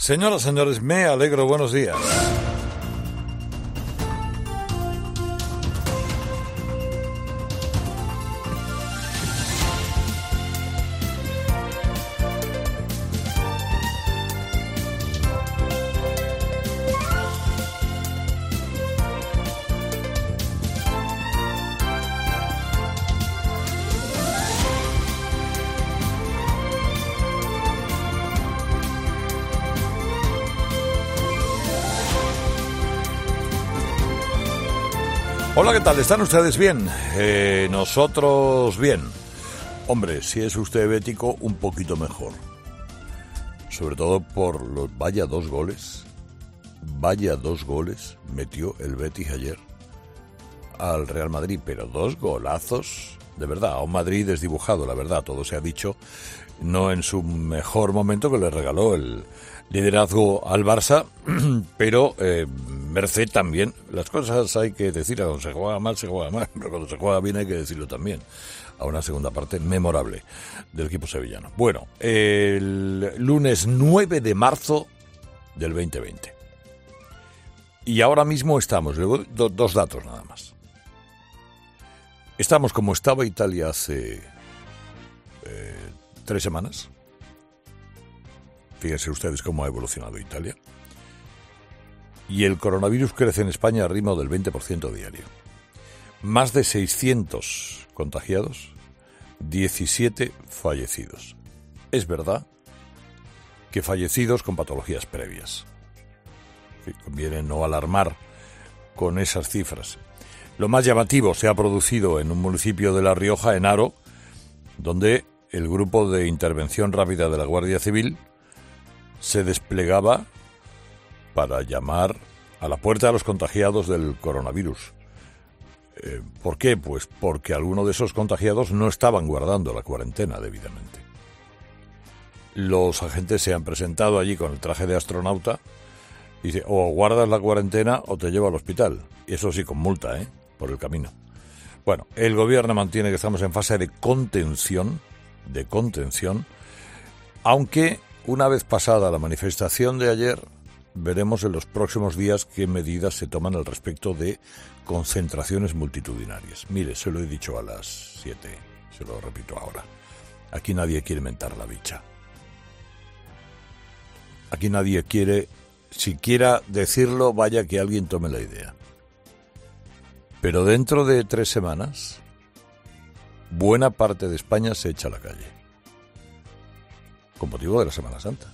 Señoras, señores, me alegro, buenos días. Hola, ¿qué tal? ¿Están ustedes bien? Nosotros bien. Hombre, si es usted bético, un poquito mejor. Sobre todo por los... Vaya dos goles metió el Betis ayer al Real Madrid, pero dos golazos, de verdad, a un Madrid desdibujado, la verdad, todo se ha dicho, no en su mejor momento, que le regaló el liderazgo al Barça, pero merced también. Las cosas hay que decir, cuando se juega mal, pero cuando se juega bien hay que decirlo también. A una segunda parte memorable del equipo sevillano. Bueno, el lunes 9 de marzo del 2020. Y ahora mismo estamos, dos datos nada más. Estamos como estaba Italia hace 3 semanas. Fíjense ustedes cómo ha evolucionado Italia. Y el coronavirus crece en España a ritmo del 20% diario. Más de 600 contagiados, 17 fallecidos. Es verdad que fallecidos con patologías previas. Conviene no alarmar con esas cifras. Lo más llamativo se ha producido en un municipio de La Rioja, en Haro, donde el grupo de intervención rápida de la Guardia Civil se desplegaba para llamar a la puerta a los contagiados del coronavirus. ¿Por qué? Pues porque algunos de esos contagiados no estaban guardando la cuarentena debidamente. Los agentes se han presentado allí con el traje de astronauta y dice, o guardas la cuarentena o te llevo al hospital. Y eso sí, con multa, por el camino. Bueno, el gobierno mantiene que estamos en fase de contención, aunque una vez pasada la manifestación de ayer, veremos en los próximos días qué medidas se toman al respecto de concentraciones multitudinarias. Mire, se lo he dicho a las 7, se lo repito ahora. Aquí nadie quiere mentar la bicha. Aquí nadie quiere, siquiera decirlo, vaya que alguien tome la idea. Pero dentro de 3 semanas, buena parte de España se echa a la calle. Con motivo de la Semana Santa.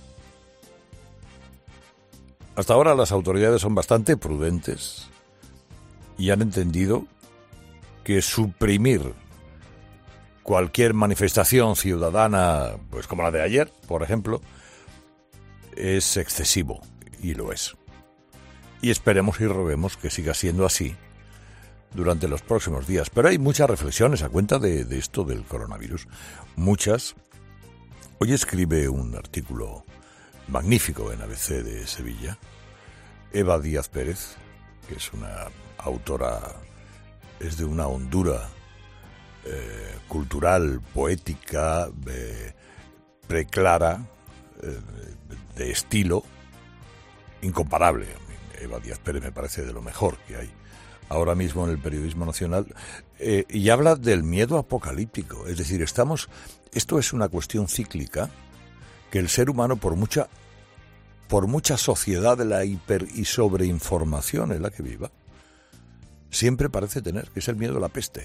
Hasta ahora las autoridades son bastante prudentes y han entendido que suprimir cualquier manifestación ciudadana, pues como la de ayer, por ejemplo, es excesivo, y lo es. Y esperemos y roguemos que siga siendo así durante los próximos días. Pero hay muchas reflexiones a cuenta de esto del coronavirus. Muchas. Hoy escribe un artículo magnífico en ABC de Sevilla, Eva Díaz Pérez, que es una autora, es de una hondura cultural, poética, preclara, de estilo incomparable. Eva Díaz Pérez me parece de lo mejor que hay ahora mismo en el periodismo nacional, y habla del miedo apocalíptico. Es decir, esto es una cuestión cíclica que el ser humano, por mucha sociedad de la hiper y sobreinformación en la que viva, siempre parece tener, que es el miedo a la peste.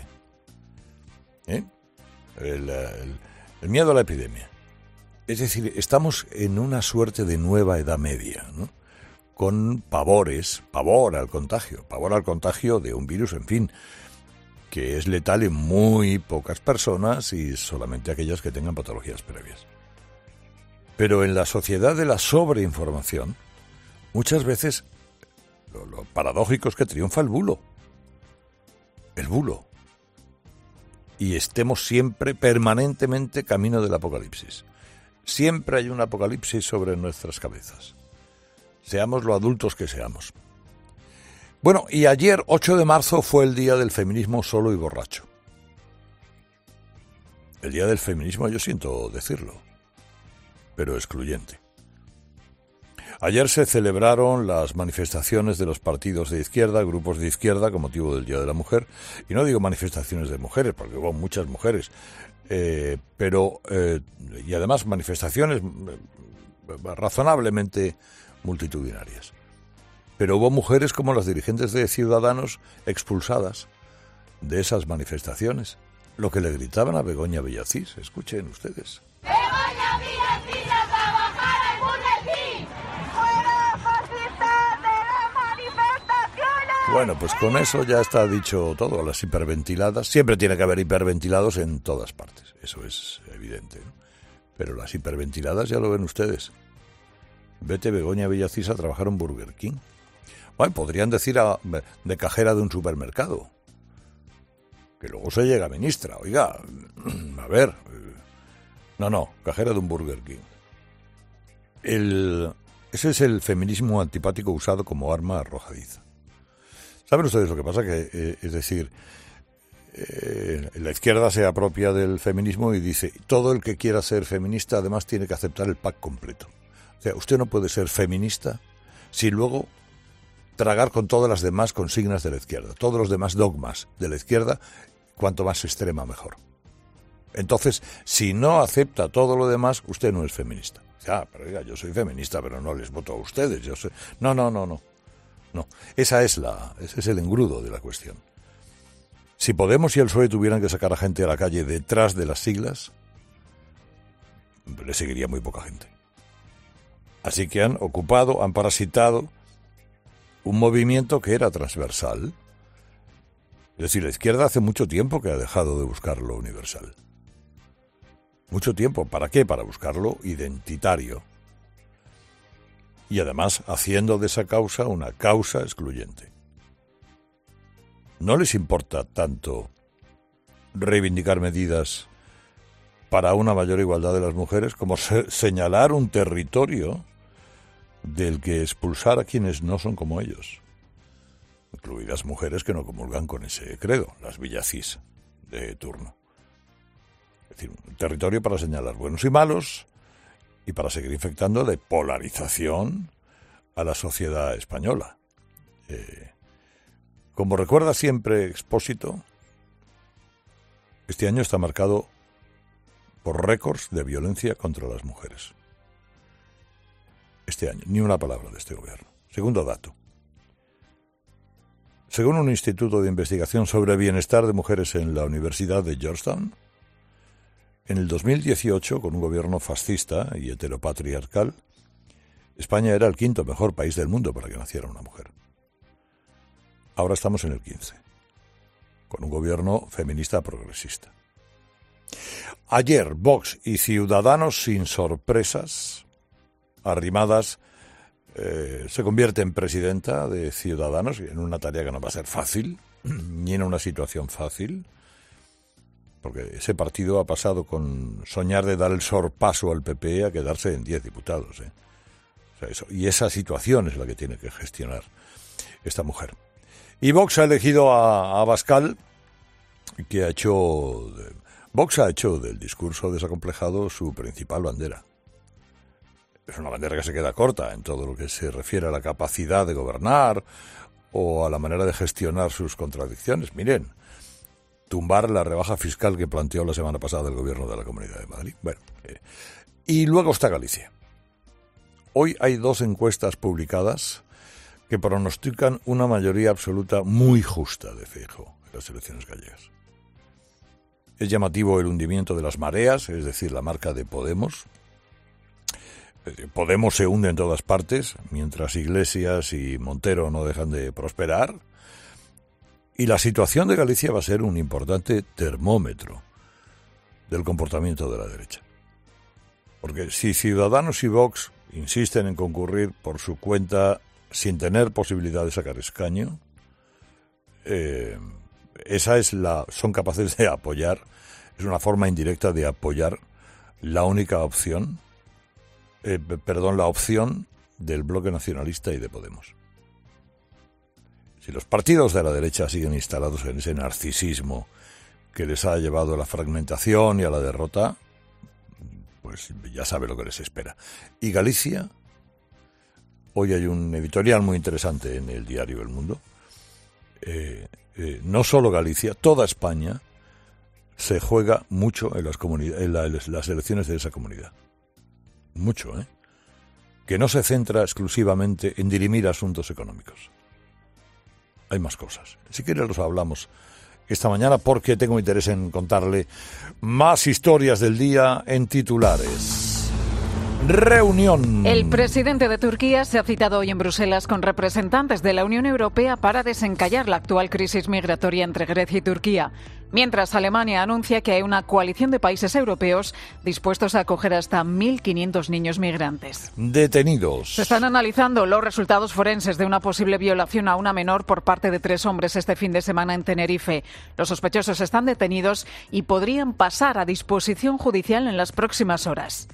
El miedo a la epidemia. Es decir, estamos en una suerte de nueva Edad Media, ¿no? Con pavor al contagio de un virus, en fin, que es letal en muy pocas personas y solamente aquellas que tengan patologías previas. Pero en la sociedad de la sobreinformación, muchas veces lo paradójico es que triunfa el bulo. Y estemos siempre, permanentemente, camino del apocalipsis. Siempre hay un apocalipsis sobre nuestras cabezas. Seamos lo adultos que seamos. Bueno, y ayer, 8 de marzo, fue el día del feminismo solo y borracho. El día del feminismo, yo siento decirlo, pero excluyente. Ayer se celebraron las manifestaciones de los partidos de izquierda, grupos de izquierda, con motivo del Día de la Mujer. Y no digo manifestaciones de mujeres, porque hubo muchas mujeres, y además manifestaciones razonablemente multitudinarias. Pero hubo mujeres como las dirigentes de Ciudadanos expulsadas de esas manifestaciones. Lo que le gritaban a Begoña Villacís, escuchen ustedes. ¡Begoña Villacís a trabajar al boletín! ¡Fuera fascistas de las manifestaciones! Bueno, pues con eso ya está dicho todo. Las hiperventiladas, siempre tiene que haber hiperventilados en todas partes, eso es evidente, ¿no? Pero las hiperventiladas ya lo ven ustedes. Vete Begoña Villacís a trabajar en Burger King. Bueno, podrían decir de cajera de un supermercado. Que luego se llega ministra, oiga, a ver. No, cajera de un Burger King. Ese es el feminismo antipático usado como arma arrojadiza. ¿Saben ustedes lo que pasa? Que, es decir, la izquierda se apropia del feminismo y dice, todo el que quiera ser feminista además tiene que aceptar el pack completo. O sea, usted no puede ser feminista si luego tragar con todas las demás consignas de la izquierda, todos los demás dogmas de la izquierda, cuanto más extrema mejor. Entonces, si no acepta todo lo demás, usted no es feminista. Pero oiga, yo soy feminista, pero no les voto a ustedes. Yo soy... No. Ese es el engrudo de la cuestión. Si Podemos y el PSOE tuvieran que sacar a gente a la calle detrás de las siglas, le seguiría muy poca gente. Así que han parasitado un movimiento que era transversal. Es decir, la izquierda hace mucho tiempo que ha dejado de buscar lo universal. Mucho tiempo. ¿Para qué? Para buscar lo identitario. Y además haciendo de esa causa una causa excluyente. No les importa tanto reivindicar medidas para una mayor igualdad de las mujeres como señalar un territorio del que expulsar a quienes no son como ellos, incluidas mujeres que no comulgan con ese credo, las Villacís de turno. Es decir, un territorio para señalar buenos y malos y para seguir infectando de polarización a la sociedad española. Como recuerda siempre Expósito, este año está marcado por récords de violencia contra las mujeres. Este año, ni una palabra de este gobierno. Segundo dato. Según un instituto de investigación sobre bienestar de mujeres en la Universidad de Georgetown, en el 2018, con un gobierno fascista y heteropatriarcal, España era el quinto mejor país del mundo para que naciera una mujer. Ahora estamos en el 15, con un gobierno feminista progresista. Ayer, Vox y Ciudadanos, sin sorpresas, Arrimadas se convierte en presidenta de Ciudadanos, en una tarea que no va a ser fácil, ni en una situación fácil, porque ese partido ha pasado con soñar de dar el sorpaso al PP a quedarse en 10 diputados. O sea, y esa situación es la que tiene que gestionar esta mujer. Y Vox ha elegido a Abascal, que Vox ha hecho del discurso desacomplejado su principal bandera. Es una bandera que se queda corta en todo lo que se refiere a la capacidad de gobernar o a la manera de gestionar sus contradicciones. Miren, tumbar la rebaja fiscal que planteó la semana pasada el gobierno de la Comunidad de Madrid. Bueno, y luego está Galicia. Hoy hay 2 encuestas publicadas que pronostican una mayoría absoluta muy justa de Feijóo en las elecciones gallegas. Es llamativo el hundimiento de las mareas, es decir, la marca de Podemos. Podemos se hunde en todas partes, mientras Iglesias y Montero no dejan de prosperar. Y la situación de Galicia va a ser un importante termómetro del comportamiento de la derecha. Porque si Ciudadanos y Vox insisten en concurrir por su cuenta sin tener posibilidad de sacar escaño, son capaces de apoyar, es una forma indirecta de apoyar la única opción, la opción del bloque nacionalista y de Podemos. Si los partidos de la derecha siguen instalados en ese narcisismo que les ha llevado a la fragmentación y a la derrota, pues ya sabe lo que les espera. Y Galicia Hoy hay un editorial muy interesante en el diario El Mundo. No solo Galicia, toda España se juega mucho en las elecciones de esa comunidad. Mucho, ¿eh? Que no se centra exclusivamente en dirimir asuntos económicos. Hay más cosas. Si quiere los hablamos esta mañana porque tengo interés en contarle más historias del día en titulares. Reunión. El presidente de Turquía se ha citado hoy en Bruselas con representantes de la Unión Europea para desencallar la actual crisis migratoria entre Grecia y Turquía, mientras Alemania anuncia que hay una coalición de países europeos dispuestos a acoger hasta 1.500 niños migrantes. Detenidos. Se están analizando los resultados forenses de una posible violación a una menor por parte de 3 hombres este fin de semana en Tenerife. Los sospechosos están detenidos y podrían pasar a disposición judicial en las próximas horas.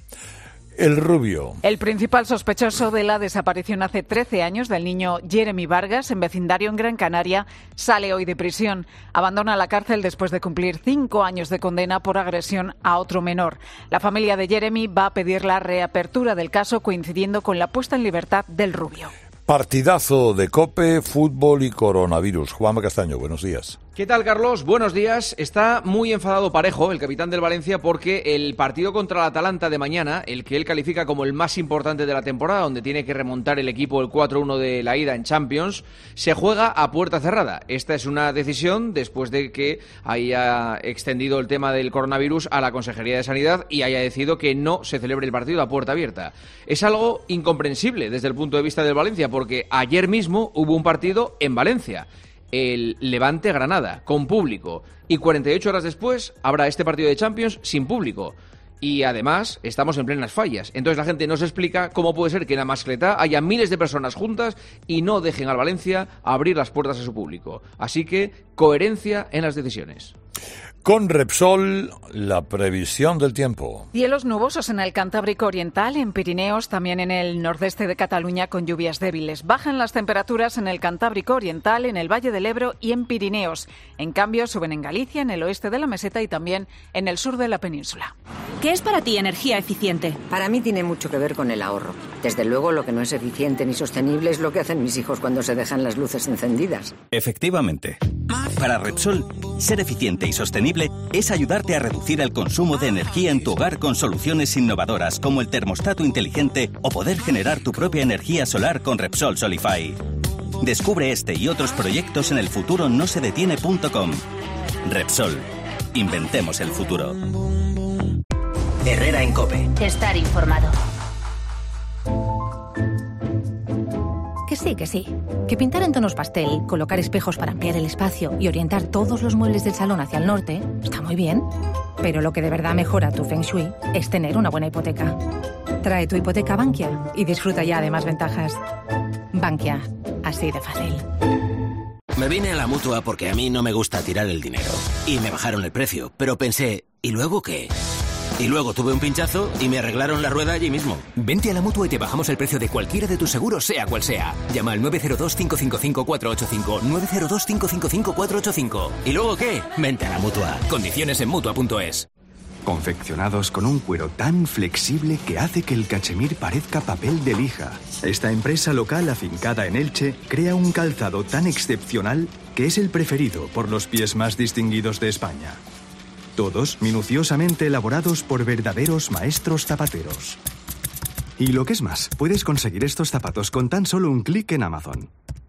El Rubio. El principal sospechoso de la desaparición hace 13 años del niño Jeremy Vargas, en vecindario en Gran Canaria, sale hoy de prisión. Abandona la cárcel después de cumplir 5 años de condena por agresión a otro menor. La familia de Jeremy va a pedir la reapertura del caso coincidiendo con la puesta en libertad del Rubio. Partidazo de COPE, fútbol y coronavirus. Juanma Castaño, buenos días. ¿Qué tal, Carlos? Buenos días. Está muy enfadado Parejo, el capitán del Valencia, porque el partido contra el Atalanta de mañana, el que él califica como el más importante de la temporada, donde tiene que remontar el equipo el 4-1 de la ida en Champions, se juega a puerta cerrada. Esta es una decisión después de que haya extendido el tema del coronavirus a la Consejería de Sanidad y haya decidido que no se celebre el partido a puerta abierta. Es algo incomprensible desde el punto de vista del Valencia, porque ayer mismo hubo un partido en Valencia, el Levante-Granada, con público, y 48 horas después habrá este partido de Champions sin público. Y además estamos en plenas fallas. Entonces la gente no se explica cómo puede ser que en la Mascletá haya miles de personas juntas y no dejen al Valencia abrir las puertas a su público. Así que coherencia en las decisiones. Con Repsol, la previsión del tiempo. Cielos nubosos en el Cantábrico Oriental, en Pirineos, también en el nordeste de Cataluña con lluvias débiles. Bajan las temperaturas en el Cantábrico Oriental, en el Valle del Ebro y en Pirineos. En cambio, suben en Galicia, en el oeste de la meseta y también en el sur de la península. ¿Qué es para ti energía eficiente? Para mí tiene mucho que ver con el ahorro. Desde luego, lo que no es eficiente ni sostenible es lo que hacen mis hijos cuando se dejan las luces encendidas. Efectivamente. Para Repsol, ser eficiente y sostenible es ayudarte a reducir el consumo de energía en tu hogar con soluciones innovadoras como el termostato inteligente o poder generar tu propia energía solar con Repsol Solify. Descubre este y otros proyectos en elfuturonosedetiene.com. Repsol. Inventemos el futuro. Herrera en COPE. Estar informado. Que sí. Que pintar en tonos pastel, colocar espejos para ampliar el espacio y orientar todos los muebles del salón hacia el norte está muy bien. Pero lo que de verdad mejora tu Feng Shui es tener una buena hipoteca. Trae tu hipoteca a Bankia y disfruta ya de más ventajas. Bankia, así de fácil. Me vine a la Mutua porque a mí no me gusta tirar el dinero. Y me bajaron el precio, pero pensé, ¿y luego qué? Y luego tuve un pinchazo y me arreglaron la rueda allí mismo. Vente a la Mutua y te bajamos el precio de cualquiera de tus seguros, sea cual sea. Llama al 902-555-485. 902-555-485. ¿Y luego qué? Vente a la Mutua. Condiciones en Mutua.es. Confeccionados con un cuero tan flexible que hace que el cachemir parezca papel de lija. Esta empresa local afincada en Elche crea un calzado tan excepcional que es el preferido por los pies más distinguidos de España. Todos minuciosamente elaborados por verdaderos maestros zapateros. Y lo que es más, puedes conseguir estos zapatos con tan solo un clic en Amazon.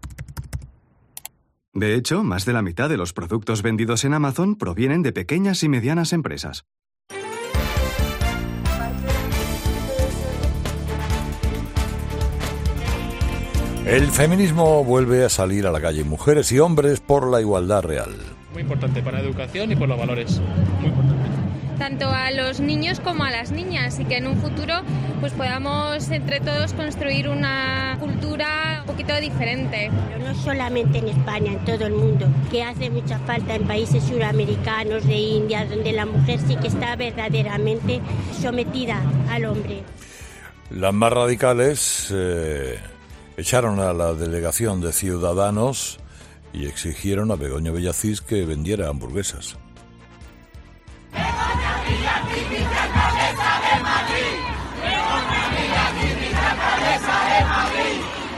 De hecho, más de la mitad de los productos vendidos en Amazon provienen de pequeñas y medianas empresas. El feminismo vuelve a salir a la calle. Mujeres y hombres por la igualdad real. Muy importante para la educación y por los valores. Muy importante. Tanto a los niños como a las niñas, y que en un futuro pues podamos entre todos construir una cultura un poquito diferente. Pero no solamente en España, en todo el mundo, que hace mucha falta en países suramericanos, de India, donde la mujer sí que está verdaderamente sometida al hombre. Las más radicales echaron a la delegación de Ciudadanos y exigieron a Begoña Villacís que vendiera hamburguesas. Begoña Villacís, vicealcaldesa de Madrid. Begoña Villacís, vicealcaldesa de Madrid.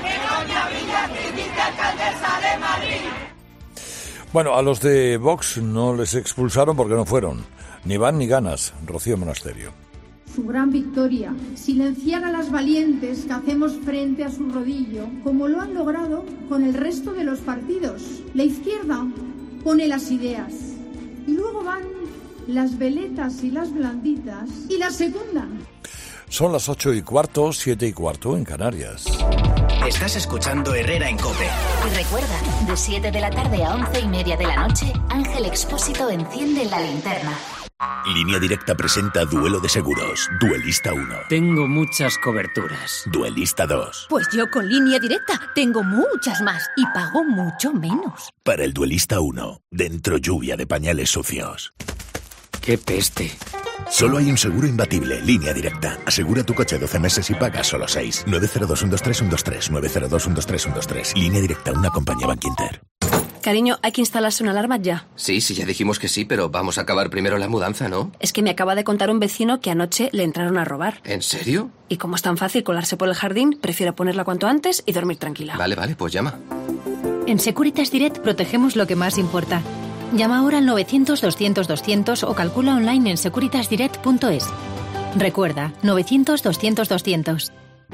Bueno, a los de Vox no les expulsaron porque no fueron. Ni van ni ganas. Rocío Monasterio. Su gran victoria, silenciar a las valientes que hacemos frente a su rodillo, como lo han logrado con el resto de los partidos. La izquierda pone las ideas y luego van las veletas y las blanditas y las secundan. Son las 8:15, 7:15 en Canarias. Estás escuchando Herrera en COPE. Y recuerda, de 7 de la tarde a 11:30 de la noche, Ángel Expósito enciende la linterna. Línea Directa presenta Duelo de Seguros. Duelista 1. Tengo muchas coberturas. Duelista 2. Pues yo con Línea Directa tengo muchas más y pago mucho menos. Para el Duelista 1, dentro lluvia de pañales sucios. ¡Qué peste! Solo hay un seguro imbatible, Línea Directa. Asegura tu coche 12 meses y paga solo 6. 902-123-123. 902-123-123. Línea Directa, una compañía Bankinter. Cariño, hay que instalarse una alarma ya. Sí, ya dijimos que sí, pero vamos a acabar primero la mudanza, ¿no? Es que me acaba de contar un vecino que anoche le entraron a robar. ¿En serio? Y como es tan fácil colarse por el jardín, prefiero ponerla cuanto antes y dormir tranquila. Vale, pues llama. En Securitas Direct protegemos lo que más importa. Llama ahora al 900-200-200 o calcula online en securitasdirect.es. Recuerda, 900-200-200.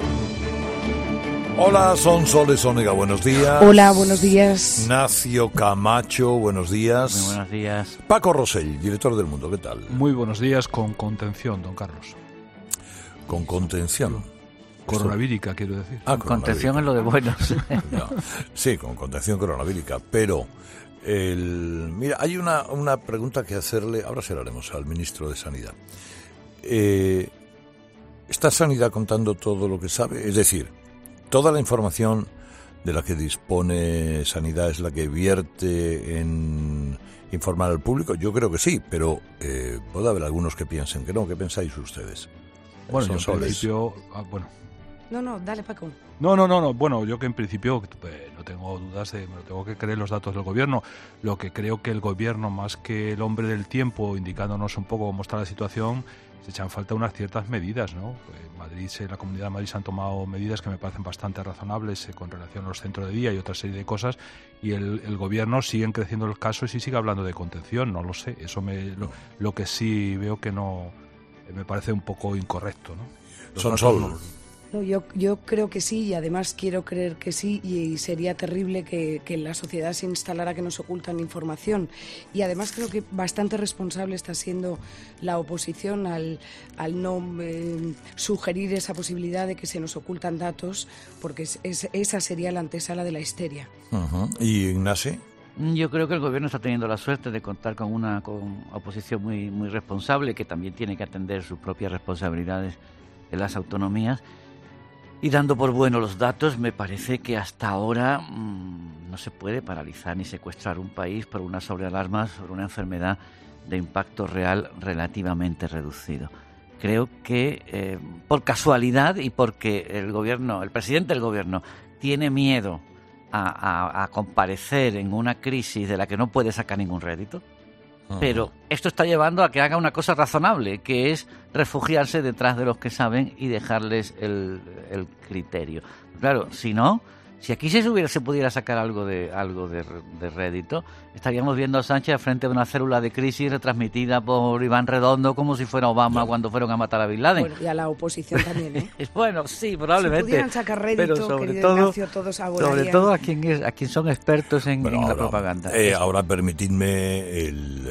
Hola, son Soles Onega, buenos días. Hola, buenos días. Ignacio Camacho, buenos días. Muy buenos días. Paco Rosell, director del Mundo, ¿qué tal? Muy buenos días, con contención, don Carlos. ¿Con contención? Coronavírica, quiero decir. Contención es lo de buenos. No, sí, con contención coronavírica, pero... Mira, hay una pregunta que hacerle, ahora se la haremos al ministro de Sanidad. ¿Está Sanidad contando todo lo que sabe? Es decir, ¿toda la información de la que dispone Sanidad es la que vierte en informar al público? Yo creo que sí, pero puede haber algunos que piensen que no. ¿Qué pensáis ustedes? Bueno, yo en principio... No, dale, Paco. No. Bueno, yo que en principio no tengo dudas me tengo que creer los datos del gobierno. Lo que creo que el gobierno, más que el hombre del tiempo, indicándonos un poco cómo está la situación, se echan falta unas ciertas medidas, ¿no? En la Comunidad de Madrid se han tomado medidas que me parecen bastante razonables con relación a los centros de día y otra serie de cosas, y el gobierno siguen creciendo los casos y sigue hablando de contención, no lo sé. Eso lo que sí veo que no me parece un poco incorrecto, ¿no? Son solo. No, yo creo que sí, y además quiero creer que sí, y sería terrible que en la sociedad se instalara que nos ocultan información. Y además creo que bastante responsable está siendo la oposición al no sugerir esa posibilidad de que se nos ocultan datos, porque esa sería la antesala de la histeria. Uh-huh. ¿Y Ignacio? Yo creo que el gobierno está teniendo la suerte de contar con una oposición muy, muy responsable, que también tiene que atender sus propias responsabilidades en las autonomías. Y dando por bueno los datos, me parece que hasta ahora no se puede paralizar ni secuestrar un país por una sobrealarma sobre una enfermedad de impacto real relativamente reducido. Creo que por casualidad y porque el presidente del gobierno tiene miedo a comparecer en una crisis de la que no puede sacar ningún rédito, pero esto está llevando a que haga una cosa razonable, que es refugiarse detrás de los que saben y dejarles el criterio. Claro, si aquí se pudiera sacar algo de rédito, estaríamos viendo a Sánchez frente a una célula de crisis retransmitida por Iván Redondo como si fuera Obama cuando fueron a matar a Bin Laden. Bueno, y a la oposición también, ¿eh? Bueno, sí, probablemente. Si pudieran sacar rédito, pero sobre todo a quien son expertos en la propaganda. Ahora permitidme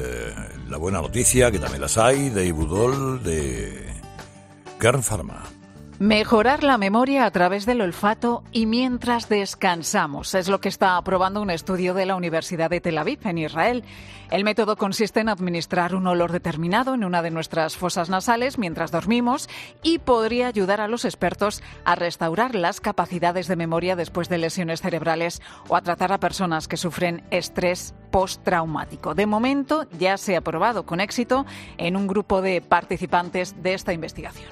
la buena noticia, que también las hay, de Ibudol, de Kern Pharma. Mejorar la memoria a través del olfato y mientras descansamos. Es lo que está aprobando un estudio de la Universidad de Tel Aviv, en Israel. El método consiste en administrar un olor determinado en una de nuestras fosas nasales mientras dormimos y podría ayudar a los expertos a restaurar las capacidades de memoria después de lesiones cerebrales o a tratar a personas que sufren estrés postraumático. De momento ya se ha probado con éxito en un grupo de participantes de esta investigación.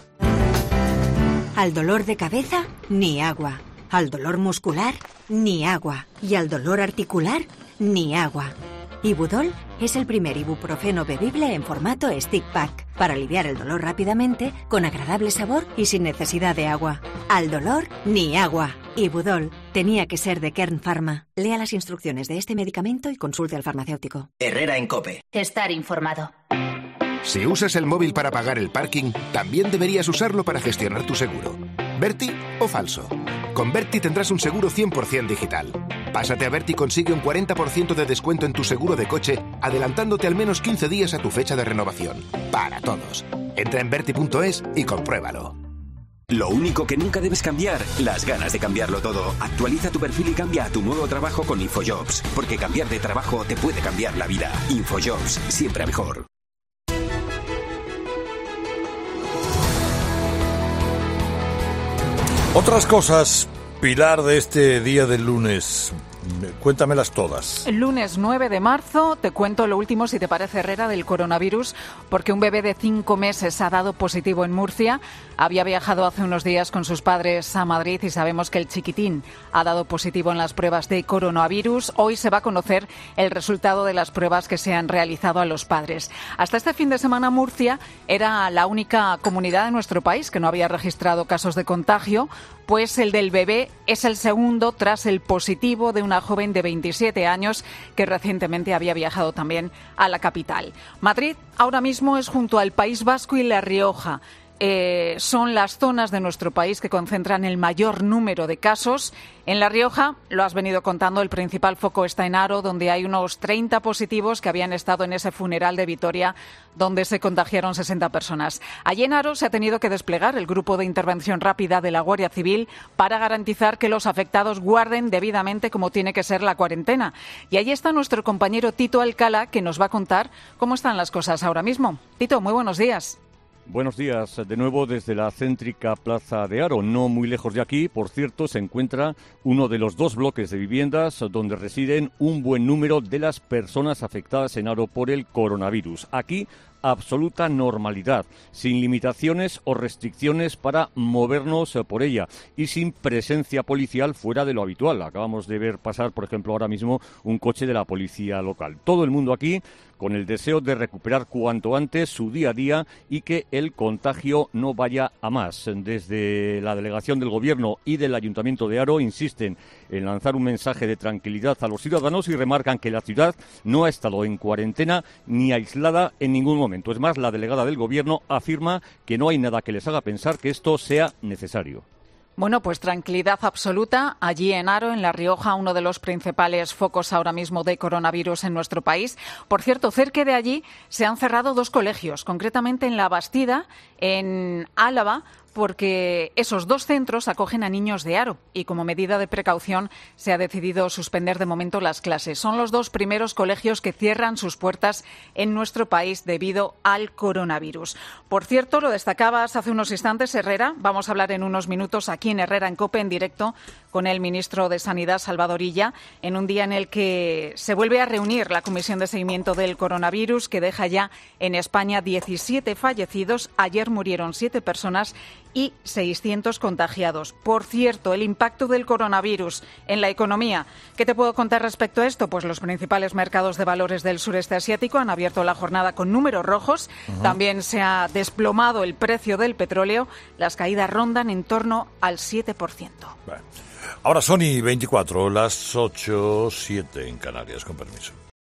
Al dolor de cabeza, ni agua. Al dolor muscular, ni agua. Y al dolor articular, ni agua. Ibudol es el primer ibuprofeno bebible en formato stick pack para aliviar el dolor rápidamente, con agradable sabor y sin necesidad de agua. Al dolor, ni agua. Ibudol. Tenía que ser de Kern Pharma. Lea las instrucciones de este medicamento y consulte al farmacéutico. Herrera en COPE. Estar informado. Si usas el móvil para pagar el parking, también deberías usarlo para gestionar tu seguro. ¿Berti o falso? Con Berti tendrás un seguro 100% digital. Pásate a Berti y consigue un 40% de descuento en tu seguro de coche, adelantándote al menos 15 días a tu fecha de renovación. Para todos. Entra en berti.es y compruébalo. Lo único que nunca debes cambiar, las ganas de cambiarlo todo. Actualiza tu perfil y cambia a tu nuevo trabajo con InfoJobs, porque cambiar de trabajo te puede cambiar la vida. InfoJobs, siempre mejor. Otras cosas, Pilar, de este día del lunes. Cuéntamelas todas. El lunes 9 de marzo te cuento lo último, si te parece, Herrera, del coronavirus, porque un bebé de 5 meses ha dado positivo en Murcia. Había viajado hace unos días con sus padres a Madrid y sabemos que el chiquitín ha dado positivo en las pruebas de coronavirus. Hoy se va a conocer el resultado de las pruebas que se han realizado a los padres. Hasta este fin de semana Murcia era la única comunidad de nuestro país que no había registrado casos de contagio, pues el del bebé es el segundo tras el positivo de una joven de 27 años que recientemente había viajado también a la capital. Madrid ahora mismo es junto al País Vasco y La Rioja. Son las zonas de nuestro país que concentran el mayor número de casos. En La Rioja, lo has venido contando, el principal foco está en Haro, donde hay unos 30 positivos que habían estado en ese funeral de Vitoria, donde se contagiaron 60 personas. Allí en Haro se ha tenido que desplegar el grupo de intervención rápida de la Guardia Civil para garantizar que los afectados guarden debidamente como tiene que ser la cuarentena. Y allí está nuestro compañero Tito Alcalá, que nos va a contar cómo están las cosas ahora mismo. Tito, muy buenos días. Buenos días, de nuevo desde la céntrica plaza de Haro. No muy lejos de aquí, por cierto, se encuentra uno de los 2 bloques de viviendas donde residen un buen número de las personas afectadas en Haro por el coronavirus. Aquí, absoluta normalidad, sin limitaciones o restricciones para movernos por ella y sin presencia policial fuera de lo habitual. Acabamos de ver pasar, por ejemplo, ahora mismo un coche de la policía local. Todo el mundo aquí con el deseo de recuperar cuanto antes su día a día y que el contagio no vaya a más. Desde la delegación del Gobierno y del Ayuntamiento de Haro insisten en lanzar un mensaje de tranquilidad a los ciudadanos y remarcan que la ciudad no ha estado en cuarentena ni aislada en ningún momento. Es más, la delegada del Gobierno afirma que no hay nada que les haga pensar que esto sea necesario. Bueno, pues tranquilidad absoluta allí en Haro, en La Rioja, uno de los principales focos ahora mismo de coronavirus en nuestro país. Por cierto, cerca de allí se han cerrado 2 colegios, concretamente en La Bastida, en Álava, porque esos 2 centros acogen a niños de Haro y como medida de precaución se ha decidido suspender de momento las clases. Son los 2 primeros colegios que cierran sus puertas en nuestro país debido al coronavirus. Por cierto, lo destacabas hace unos instantes, Herrera. Vamos a hablar en unos minutos aquí en Herrera en COPE en directo con el ministro de Sanidad, Salvador Illa, en un día en el que se vuelve a reunir la Comisión de Seguimiento del Coronavirus, que deja ya en España 17 fallecidos. Ayer murieron 7 personas y 600 contagiados. Por cierto, el impacto del coronavirus en la economía. ¿Qué te puedo contar respecto a esto? Pues los principales mercados de valores del sureste asiático han abierto la jornada con números rojos. También se ha desplomado el precio del petróleo. Las caídas rondan en torno al 7%. Bueno. Ahora son y 24, las 8:07 en Canarias, con permiso.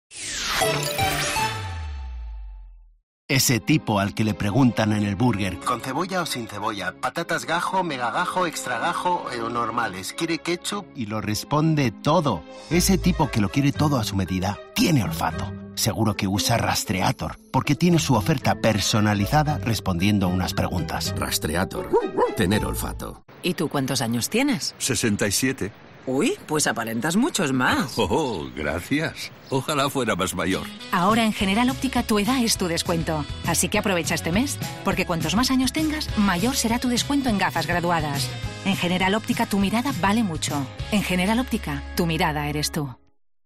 Ese tipo al que le preguntan en el burger, ¿con cebolla o sin cebolla? ¿Patatas gajo, mega gajo, extra gajo o normales? ¿Quiere ketchup? Y lo responde todo. Ese tipo que lo quiere todo a su medida, tiene olfato. Seguro que usa Rastreator, porque tiene su oferta personalizada respondiendo a unas preguntas. Rastreator. Tener olfato. ¿Y tú cuántos años tienes? 67. Uy, pues aparentas muchos más. Oh, gracias. Ojalá fuera más mayor. Ahora en General Óptica tu edad es tu descuento. Así que aprovecha este mes, porque cuantos más años tengas, mayor será tu descuento en gafas graduadas. En General Óptica tu mirada vale mucho. En General Óptica, tu mirada eres tú.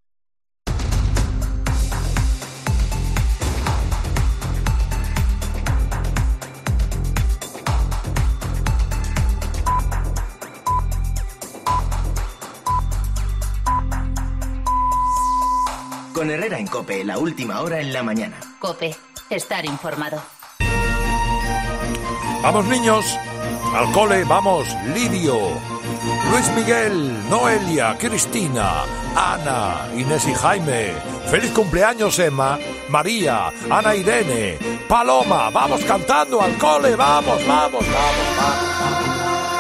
Con Herrera en COPE, la última hora en la mañana. COPE, estar informado. Vamos, niños, al cole, vamos, Lidio. Luis Miguel, Noelia, Cristina, Ana, Inés y Jaime. ¡Feliz cumpleaños, Emma, María, Ana Irene, Paloma! ¡Vamos cantando al cole! ¡Vamos, vamos, vamos, vamos!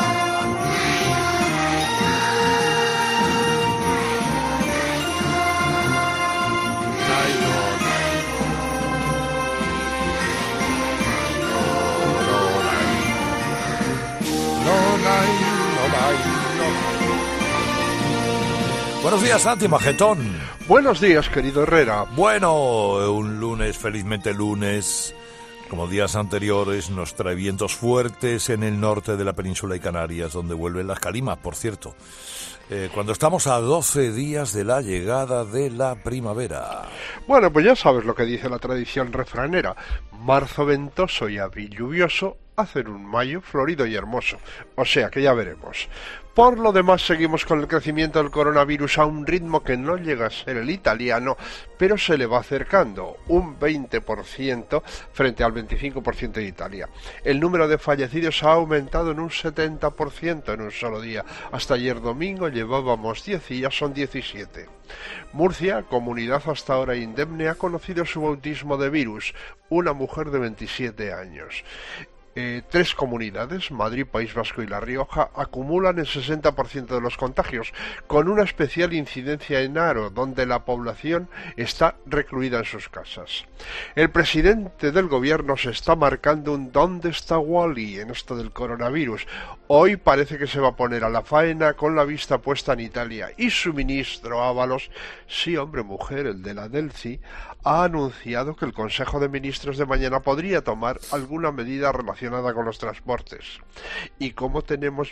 Buenos días, Santi Majetón. Buenos días, querido Herrera. Bueno, un lunes, felizmente lunes. Como días anteriores, nos trae vientos fuertes en el norte de la península y Canarias, donde vuelven las calimas, por cierto. Cuando estamos a 12 días de la llegada de la primavera. Bueno, pues ya sabes lo que dice la tradición refranera. Marzo ventoso y abril lluvioso hacen un mayo florido y hermoso. O sea que ya veremos. Por lo demás, seguimos con el crecimiento del coronavirus a un ritmo que no llega a ser el italiano, pero se le va acercando, un 20% frente al 25% de Italia. El número de fallecidos ha aumentado en un 70% en un solo día. Hasta ayer domingo llevábamos 10 y ya son 17. Murcia, comunidad hasta ahora indemne, ha conocido su bautismo de virus, una mujer de 27 años. 3 comunidades, Madrid, País Vasco y La Rioja, acumulan el 60% de los contagios, con una especial incidencia en Haro, donde la población está recluida en sus casas. El presidente del gobierno se está marcando un ¿dónde está Wally? En esto del coronavirus. Hoy parece que se va a poner a la faena con la vista puesta en Italia, y su ministro Ábalos, sí hombre mujer, el de la Delci, ha anunciado que el Consejo de Ministros de mañana podría tomar alguna medida relacionada con los transportes. ¿Y cómo tenemos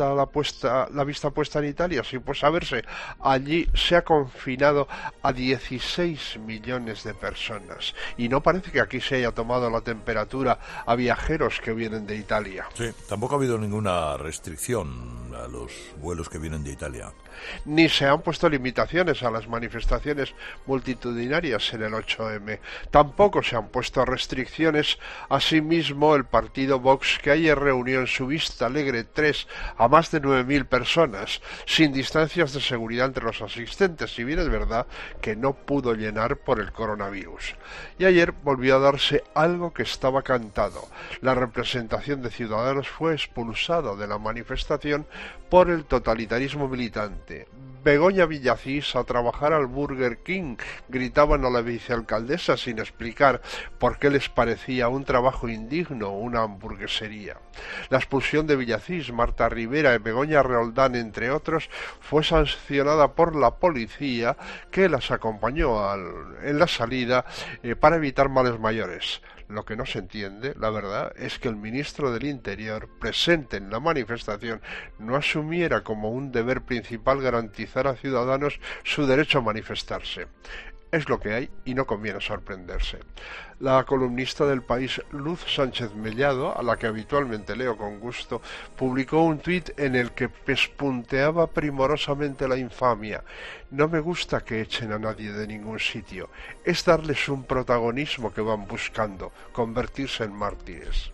la vista puesta en Italia? Sí, pues a verse, allí se ha confinado a 16 millones de personas y no parece que aquí se haya tomado la temperatura a viajeros que vienen de Italia. Sí, tampoco ha habido ninguna restricción a los vuelos que vienen de Italia. Ni se han puesto limitaciones a las manifestaciones multitudinarias en el 8M. Tampoco se han puesto restricciones. Asimismo, el partido Vox, que ayer reunió en su Vista Alegre 3 a más de 9.000 personas, sin distancias de seguridad entre los asistentes, si bien es verdad que no pudo llenar por el coronavirus. Y ayer volvió a darse algo que estaba cantado. La representación de Ciudadanos fue expulsada de la manifestación por el totalitarismo militante. Begoña Villacís a trabajar al Burger King, gritaban a la vicealcaldesa sin explicar por qué les parecía un trabajo indigno una hamburguesería. La expulsión de Villacís, Marta Rivera y Begoña Roldán, entre otros, fue sancionada por la policía, que las acompañó en la salida para evitar males mayores. Lo que no se entiende, la verdad, es que el ministro del Interior, presente en la manifestación, no asumiera como un deber principal garantizar a Ciudadanos su derecho a manifestarse. Es lo que hay y no conviene sorprenderse. La columnista del País, Luz Sánchez Mellado, a la que habitualmente leo con gusto, publicó un tuit en el que pespunteaba primorosamente la infamia. No me gusta que echen a nadie de ningún sitio. Es darles un protagonismo que van buscando, convertirse en mártires.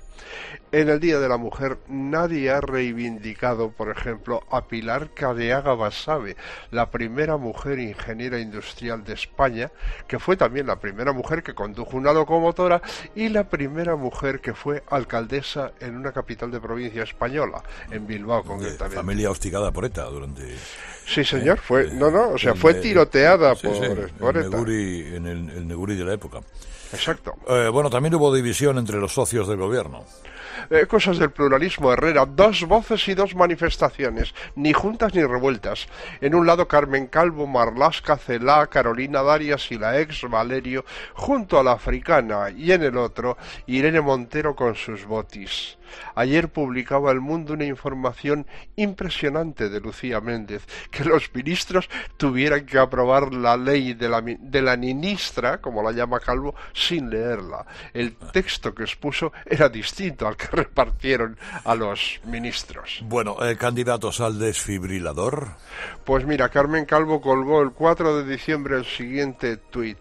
En el Día de la Mujer nadie ha reivindicado, por ejemplo, a Pilar Cadeaga Basabe, la primera mujer ingeniera industrial de España, que fue también la primera mujer que condujo una locomotora y la primera mujer que fue alcaldesa en una capital de provincia española, en Bilbao concretamente. Familia hostigada por ETA durante... Sí, señor, fue tiroteada por ETA. En el Neguri de la época. Exacto. Bueno, también hubo división entre los socios del gobierno. Cosas del pluralismo, Herrera. 2 voces y 2 manifestaciones, ni juntas ni revueltas. En un lado Carmen Calvo, Marlaska, Celá, Carolina Darias y la ex Valerio junto a la africana, y en el otro Irene Montero con sus botis. Ayer publicaba El Mundo una información impresionante de Lucía Méndez, que los ministros tuvieran que aprobar la ley de la ministra, como la llama Calvo, sin leerla. El texto que expuso era distinto al que repartieron a los ministros. Bueno, candidatos al desfibrilador. Pues mira, Carmen Calvo colgó el 4 de diciembre el siguiente tuit.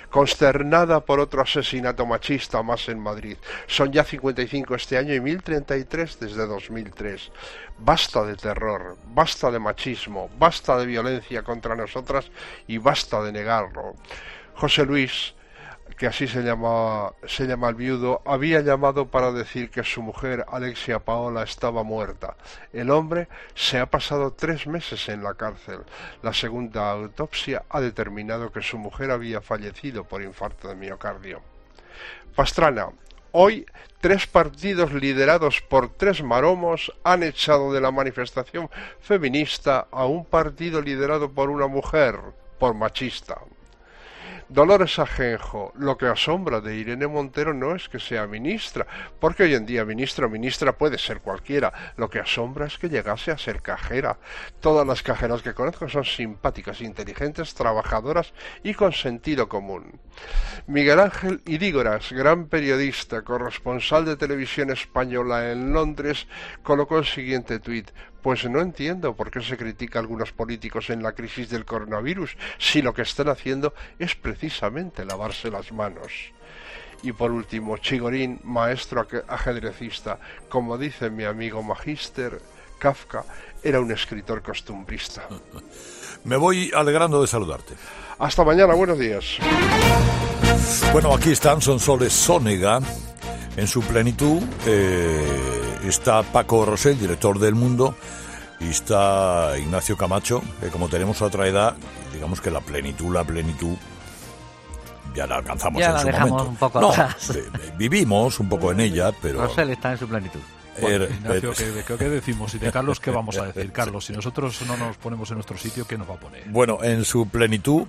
consternada por otro asesinato machista más en Madrid. Son ya 55 este año y 1033 desde 2003. Basta de terror, basta de machismo, basta de violencia contra nosotras y basta de negarlo. José Luis, que así se llama el viudo, había llamado para decir que su mujer, Alexia Paola, estaba muerta. El hombre se ha pasado 3 meses en la cárcel. La segunda autopsia ha determinado que su mujer había fallecido por infarto de miocardio. Pastrana, hoy 3 partidos liderados por 3 maromos han echado de la manifestación feminista a un partido liderado por una mujer, por machista. Dolores Ajenjo, lo que asombra de Irene Montero no es que sea ministra, porque hoy en día ministro o ministra puede ser cualquiera. Lo que asombra es que llegase a ser cajera. Todas las cajeras que conozco son simpáticas, inteligentes, trabajadoras y con sentido común. Miguel Ángel Idígoras, gran periodista, corresponsal de Televisión Española en Londres, colocó el siguiente tuit: pues no entiendo por qué se critica a algunos políticos en la crisis del coronavirus, si lo que están haciendo es precisamente lavarse las manos. Y por último, Chigorín, maestro ajedrecista, como dice mi amigo Magíster, Kafka era un escritor costumbrista. Me voy alegrando de saludarte. Hasta mañana, buenos días. Bueno, aquí están Sonsoles Sónega en su plenitud. Está Paco Rosell, director del Mundo, y está Ignacio Camacho, que como tenemos otra edad, digamos que la plenitud ya la alcanzamos ya en la su dejamos momento. Un poco atrás. Vivimos un poco en ella, pero... Rosell está en su plenitud. Bueno, Ignacio, ¿qué decimos? Y de Carlos, ¿qué vamos a decir? Carlos, si nosotros no nos ponemos en nuestro sitio, ¿qué nos va a poner? Bueno, en su plenitud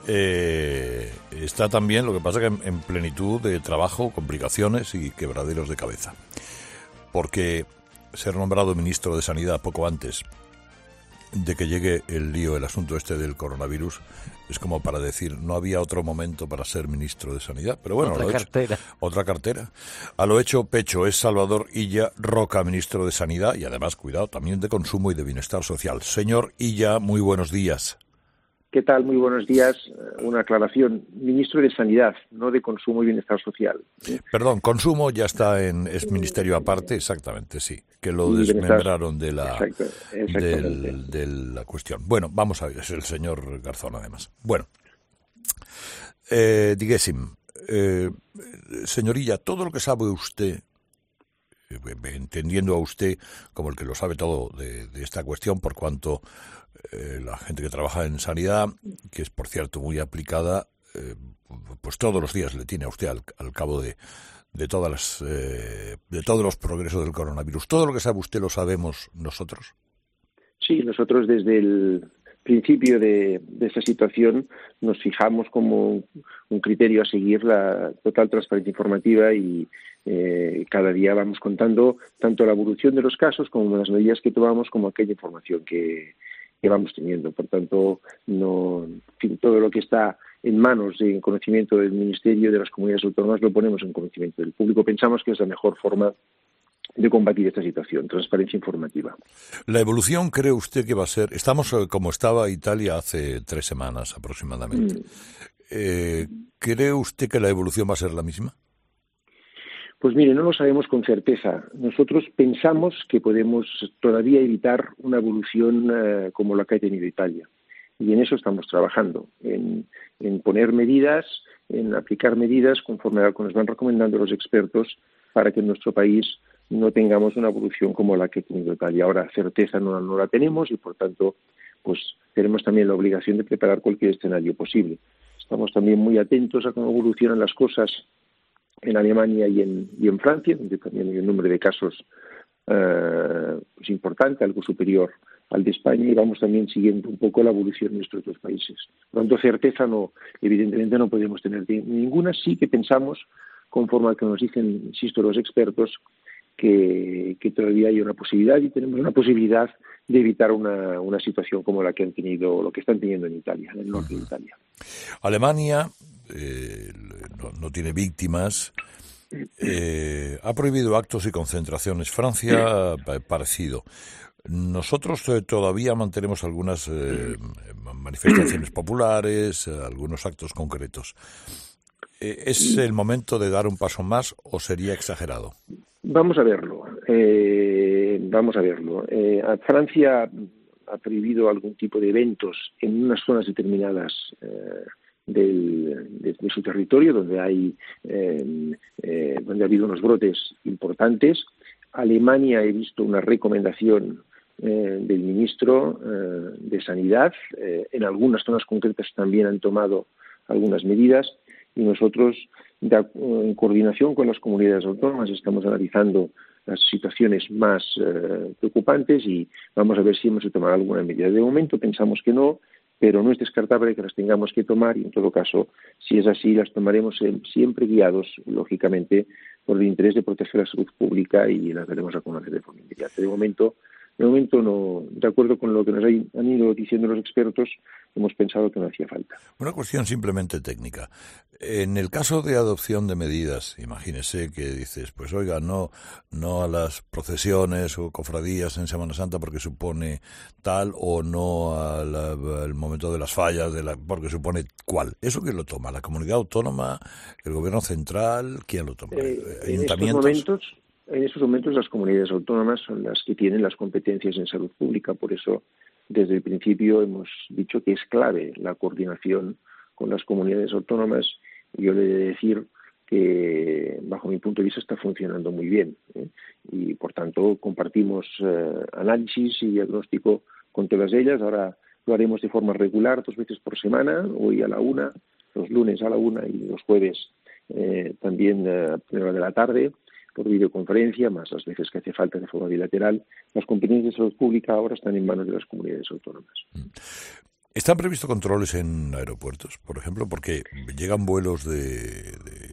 está también, lo que pasa que en plenitud de trabajo, complicaciones y quebraderos de cabeza. Porque ser nombrado ministro de Sanidad poco antes de que llegue el asunto este del coronavirus, es como para decir, no había otro momento para ser ministro de Sanidad, pero bueno, otra cartera. A lo hecho, pecho, es Salvador Illa Roca, ministro de Sanidad y además, cuidado, también de Consumo y de Bienestar Social. Señor Illa, muy buenos días. ¿Qué tal? Muy buenos días. Una aclaración. Ministro de Sanidad, no de Consumo y Bienestar Social. Perdón, Consumo ya está es ministerio aparte, exactamente, sí. Que lo desmembraron de la cuestión. Bueno, vamos a ver, es el señor Garzón además. Bueno, diguéssim, señorilla, todo lo que sabe usted, entendiendo a usted como el que lo sabe todo de esta cuestión, por cuanto la gente que trabaja en sanidad, que es por cierto muy aplicada, pues todos los días le tiene a usted al cabo de todos los progresos del coronavirus. ¿Todo lo que sabe usted lo sabemos nosotros? Sí, nosotros desde el principio de esta situación nos fijamos como un criterio a seguir la total transparencia informativa y cada día vamos contando tanto la evolución de los casos como las medidas que tomamos como aquella información que vamos teniendo. Por tanto, todo lo que está en manos y en conocimiento del Ministerio de las Comunidades Autónomas lo ponemos en conocimiento del público. Pensamos que es la mejor forma de combatir esta situación, transparencia informativa. ¿La evolución cree usted que va a ser? Estamos como estaba Italia hace 3 semanas aproximadamente. ¿Cree usted que la evolución va a ser la misma? Pues mire, no lo sabemos con certeza. Nosotros pensamos que podemos todavía evitar una evolución como la que ha tenido Italia. Y en eso estamos trabajando, en poner medidas, en aplicar medidas conforme a lo que nos van recomendando los expertos para que en nuestro país no tengamos una evolución como la que ha tenido Italia. Ahora, certeza no la tenemos y, por tanto, pues tenemos también la obligación de preparar cualquier escenario posible. Estamos también muy atentos a cómo evolucionan las cosas en Alemania y en Francia, donde también hay un número de casos pues importante, algo superior al de España, y vamos también siguiendo un poco la evolución de estos 2 países. Por lo tanto, certeza evidentemente no podemos tener ninguna. Sí que pensamos, conforme a que nos dicen, insisto, los expertos, que todavía hay una posibilidad y tenemos una posibilidad de evitar una situación como la que han tenido, lo que están teniendo en Italia, en el norte de Italia. Alemania no tiene víctimas, ha prohibido actos y concentraciones. Francia, parecido. Nosotros todavía mantenemos algunas manifestaciones populares, algunos actos concretos. ¿Es el momento de dar un paso más o sería exagerado? Vamos a verlo. Francia ha prohibido algún tipo de eventos en unas zonas determinadas de su territorio, donde ha habido unos brotes importantes. Alemania, he visto una recomendación del ministro de Sanidad. En algunas zonas concretas también han tomado algunas medidas y nosotros, en coordinación con las comunidades autónomas, estamos analizando las situaciones más preocupantes y vamos a ver si hemos de tomar alguna medida. De momento pensamos que no, pero no es descartable que las tengamos que tomar y, en todo caso, si es así, las tomaremos siempre guiados, lógicamente, por el interés de proteger la salud pública y las daremos a conocer de forma inmediata. De momento no, de acuerdo con lo que nos han ido diciendo los expertos, hemos pensado que no hacía falta. Una cuestión simplemente técnica. En el caso de adopción de medidas, imagínese que dices, pues oiga, no a las procesiones o cofradías en Semana Santa porque supone tal, o no al momento de las fallas porque supone cuál. ¿Eso quién lo toma? ¿La comunidad autónoma? ¿El gobierno central? ¿Quién lo toma? ¿Ayuntamientos? En estos momentos las comunidades autónomas son las que tienen las competencias en salud pública, por eso desde el principio hemos dicho que es clave la coordinación con las comunidades autónomas. Yo le he de decir que bajo mi punto de vista está funcionando muy bien, y por tanto compartimos análisis y diagnóstico con todas ellas. Ahora lo haremos de forma regular 2 veces por semana, hoy a la 1, los lunes a la 1 y los jueves también a primera hora de la tarde, por videoconferencia, más las veces que hace falta de forma bilateral. Las competencias de salud pública ahora están en manos de las comunidades autónomas. ¿Están previstos controles en aeropuertos, por ejemplo? Porque llegan vuelos de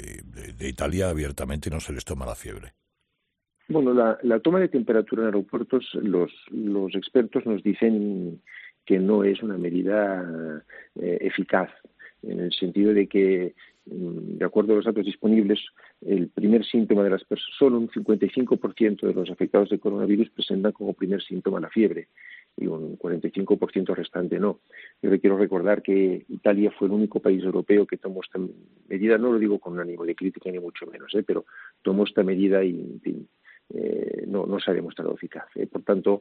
Italia abiertamente y no se les toma la fiebre. Bueno, la toma de temperatura en aeropuertos, los expertos nos dicen que no es una medida eficaz, en el sentido de que, de acuerdo a los datos disponibles, el primer síntoma de las personas, solo un 55% de los afectados de coronavirus presentan como primer síntoma la fiebre y un 45% restante no. Yo le quiero recordar que Italia fue el único país europeo que tomó esta medida, no lo digo con un ánimo de crítica ni mucho menos, pero tomó esta medida y, en fin, no se ha demostrado eficaz. Por tanto,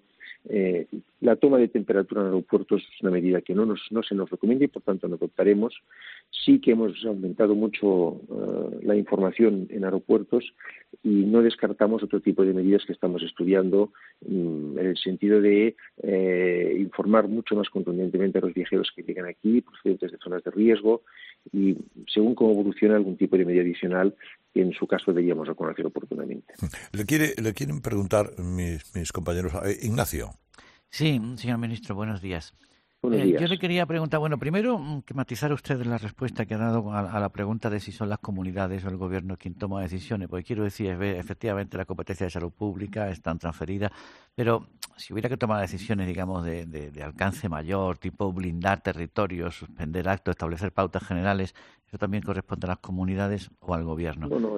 la toma de temperatura en aeropuertos es una medida que no se nos recomienda y por tanto no adoptaremos. Sí que hemos aumentado mucho la información en aeropuertos y no descartamos otro tipo de medidas que estamos estudiando, en el sentido de informar mucho más contundentemente a los viajeros que llegan aquí, procedentes de zonas de riesgo, y según cómo evolucione algún tipo de medida adicional que en su caso deberíamos reconocer oportunamente. Le quieren preguntar mis compañeros. Ignacio. Sí, señor ministro, buenos días. Buenos días. Yo le quería preguntar, primero que matizara usted la respuesta que ha dado a la pregunta de si son las comunidades o el gobierno quien toma decisiones, porque quiero decir, efectivamente la competencia de salud pública están transferidas, pero si hubiera que tomar decisiones, digamos, de alcance mayor, tipo blindar territorios, suspender actos, establecer pautas generales, ¿eso también corresponde a las comunidades o al gobierno? Bueno,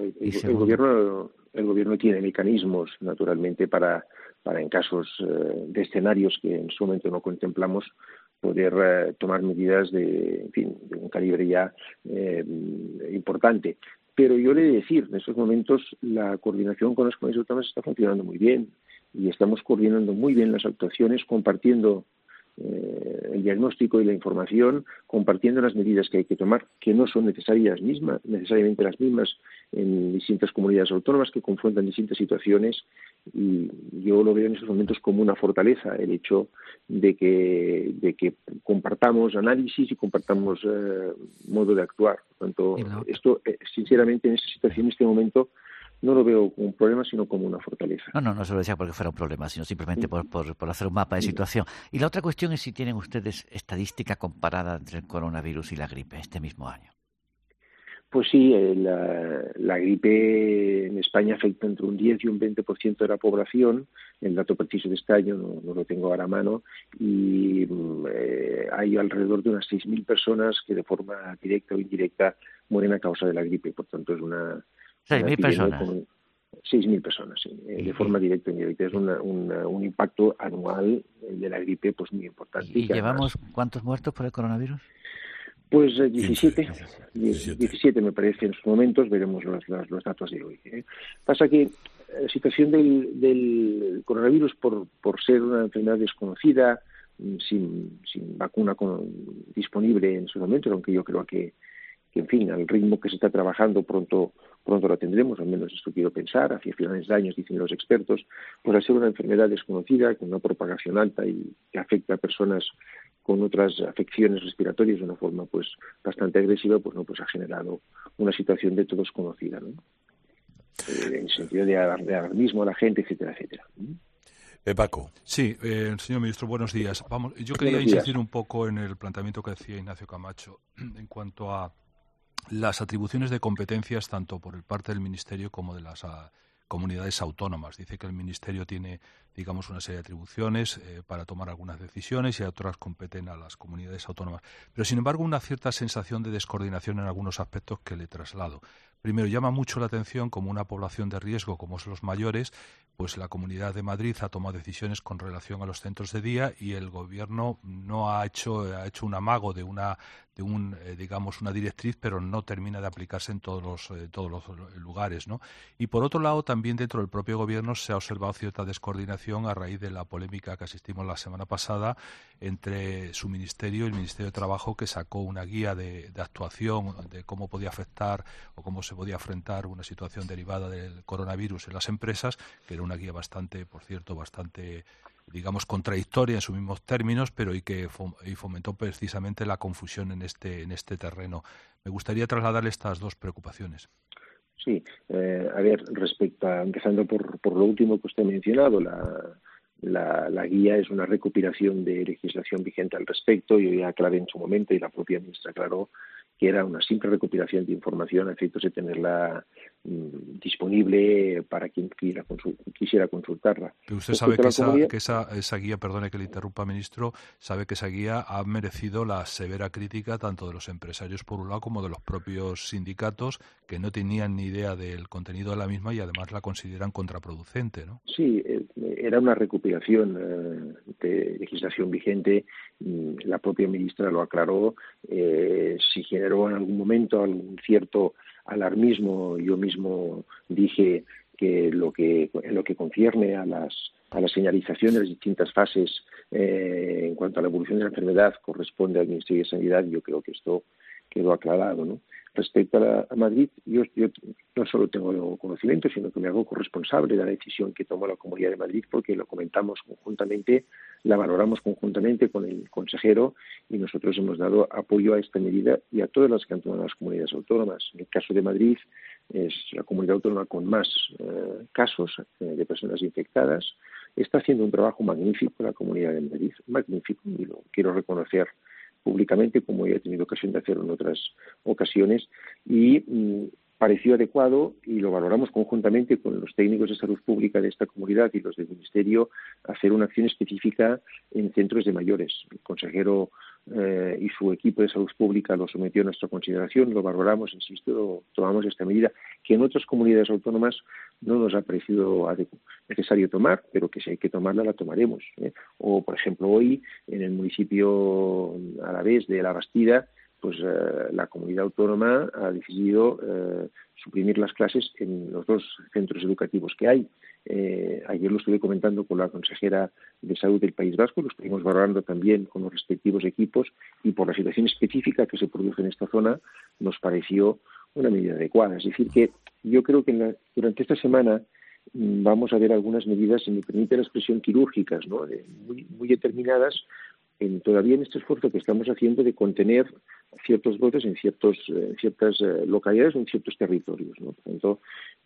el gobierno tiene mecanismos, naturalmente, para en casos de escenarios que en su momento no contemplamos, poder tomar medidas de un calibre ya importante. Pero yo le he de decir, en estos momentos la coordinación con las comunidades autónomas está funcionando muy bien y estamos coordinando muy bien las actuaciones, compartiendo el diagnóstico y la información, compartiendo las medidas que hay que tomar, que no son necesariamente las mismas en distintas comunidades autónomas, que confrontan distintas situaciones, y yo lo veo en estos momentos como una fortaleza, el hecho de que compartamos análisis y compartamos modo de actuar. Por tanto, esto, sinceramente, en esta situación, en este momento, no lo veo como un problema, sino como una fortaleza. No se lo decía porque fuera un problema, sino simplemente por hacer un mapa de situación. Y la otra cuestión es si tienen ustedes estadística comparada entre el coronavirus y la gripe este mismo año. Pues sí, la gripe en España afecta entre un 10 y un 20% de la población. El dato preciso de este año no lo tengo ahora a mano, y hay alrededor de unas 6.000 personas que de forma directa o indirecta mueren a causa de la gripe. Por tanto, es una 6.000 personas. 6.000 personas, sí, de forma directa o indirecta. Es un impacto anual de la gripe pues muy importante. ¿Y llevamos cuántos muertos por el coronavirus? Pues 17 me parece en sus momentos, veremos los datos de hoy. Pasa que la situación del coronavirus, por ser una enfermedad desconocida, sin vacuna disponible en su momento, aunque yo creo que en fin, al ritmo que se está trabajando pronto la tendremos, al menos esto quiero pensar, hacia finales de años, dicen los expertos, pues al ser una enfermedad desconocida, con una propagación alta y que afecta a personas con otras afecciones respiratorias de una forma pues bastante agresiva, pues ha generado una situación de todos conocida, ¿no? En el sentido de alarmismo a la gente, etcétera, etcétera. Paco. Sí, señor ministro, buenos días. Yo quería insistir un poco en el planteamiento que decía Ignacio Camacho en cuanto a las atribuciones de competencias tanto por parte del Ministerio como de las comunidades autónomas. Dice que el Ministerio tiene, digamos, una serie de atribuciones para tomar algunas decisiones y otras competen a las comunidades autónomas. Pero, sin embargo, una cierta sensación de descoordinación en algunos aspectos que le traslado. Primero, llama mucho la atención como una población de riesgo, como son los mayores, pues la Comunidad de Madrid ha tomado decisiones con relación a los centros de día y el Gobierno no ha hecho un amago de una directriz, pero no termina de aplicarse en todos los lugares, ¿no? Y por otro lado, también dentro del propio Gobierno se ha observado cierta descoordinación a raíz de la polémica que asistimos la semana pasada entre su ministerio y el Ministerio de Trabajo, que sacó una guía de actuación de cómo podía afectar o cómo se podía afrontar una situación derivada del coronavirus en las empresas, que era una guía bastante, digamos, contradictoria en sus mismos términos, pero y fomentó precisamente la confusión en este terreno. Me gustaría trasladarle estas dos preocupaciones. Sí, a ver, empezando por lo último que usted ha mencionado, la guía es una recopilación de legislación vigente al respecto. Yo ya aclaré en su momento y la propia ministra aclaró que era una simple recopilación de información a efectos de tenerla disponible para quien quisiera consultarla. Pero usted sabe que esa guía, perdone que le interrumpa, ministro, sabe que esa guía ha merecido la severa crítica tanto de los empresarios por un lado como de los propios sindicatos, que no tenían ni idea del contenido de la misma y además la consideran contraproducente, ¿no? Sí, era una recopilación de legislación vigente. La propia ministra lo aclaró. Si generó en algún momento algún cierto alarmismo, yo mismo dije que en lo que concierne a la señalización de las distintas fases en cuanto a la evolución de la enfermedad corresponde al Ministerio de Sanidad. Yo creo que esto quedó aclarado, ¿no? Respecto a Madrid, yo no solo tengo conocimiento, sino que me hago corresponsable de la decisión que tomó la Comunidad de Madrid, porque lo comentamos conjuntamente, la valoramos conjuntamente con el consejero y nosotros hemos dado apoyo a esta medida y a todas las que han tomado las comunidades autónomas. En el caso de Madrid es la comunidad autónoma con más casos de personas infectadas. Está haciendo un trabajo magnífico la Comunidad de Madrid, magnífico, y lo quiero reconocer públicamente, como ya he tenido ocasión de hacerlo en otras ocasiones, y pareció adecuado, y lo valoramos conjuntamente con los técnicos de salud pública de esta comunidad y los del Ministerio, hacer una acción específica en centros de mayores. El consejero y su equipo de salud pública lo sometió a nuestra consideración, lo valoramos, insisto, tomamos esta medida que en otras comunidades autónomas no nos ha parecido necesario tomar, pero que si hay que tomarla, la tomaremos. O, por ejemplo, hoy en el municipio alavés de La Bastida, pues la comunidad autónoma ha decidido suprimir las clases en los 2 centros educativos que hay. Ayer lo estuve comentando con la consejera de Salud del País Vasco, lo estuvimos valorando también con los respectivos equipos y por la situación específica que se produce en esta zona nos pareció una medida adecuada. Es decir, que yo creo que durante esta semana vamos a ver algunas medidas, si me permite la expresión, quirúrgicas, ¿no? Muy determinadas, todavía en este esfuerzo que estamos haciendo de contener ciertos brotes en ciertas localidades o en ciertos territorios, ¿no? Por tanto,